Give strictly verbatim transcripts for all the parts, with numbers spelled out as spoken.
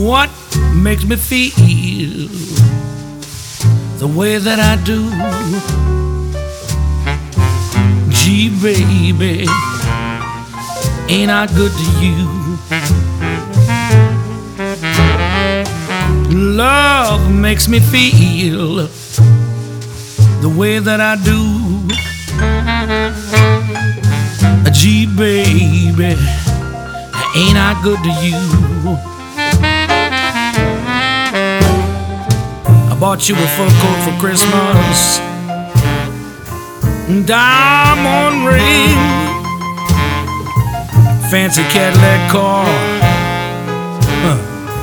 What makes me feel the way that I do? Gee, baby, ain't I good to you? Love makes me feel the way that I do. Gee, baby, ain't I good to you? I bought you a fur coat for Christmas, diamond ring, fancy Cadillac car, huh.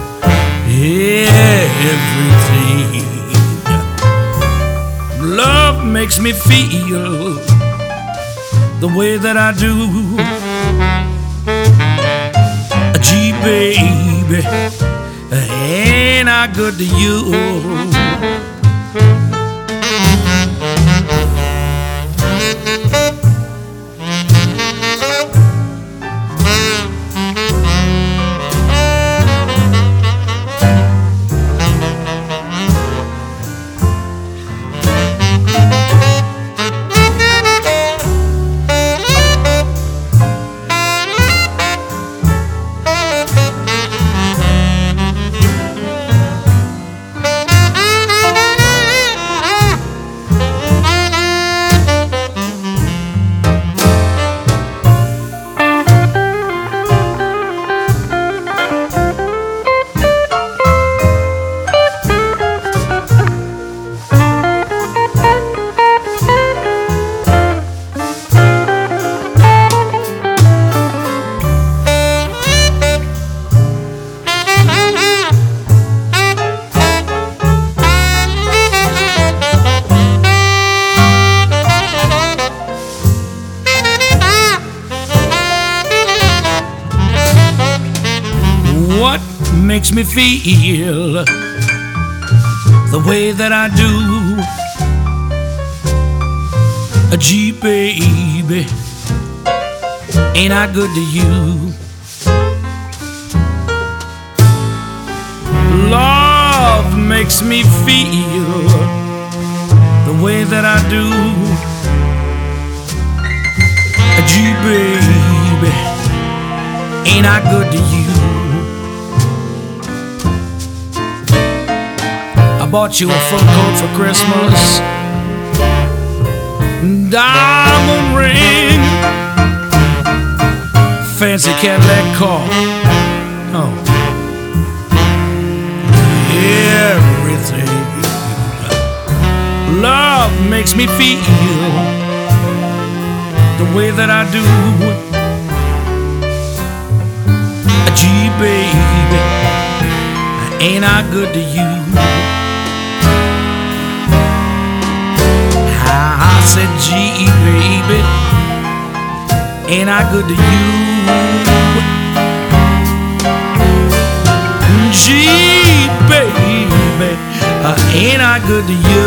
Everything. Love makes me feel the way that I do. Gee, baby, ain't I good to you? What makes me feel the way that I do? Gee, baby, ain't I good to you? Love makes me feel the way that I do. Gee, baby, ain't I good to you? I bought you a fur coat for Christmas, diamond ring, fancy Cadillac car, oh, everything. Love makes me feel the way that I do. Gee, baby, ain't I good to you? I said, gee, baby, ain't I good to you? Gee, baby, uh, ain't I good to you?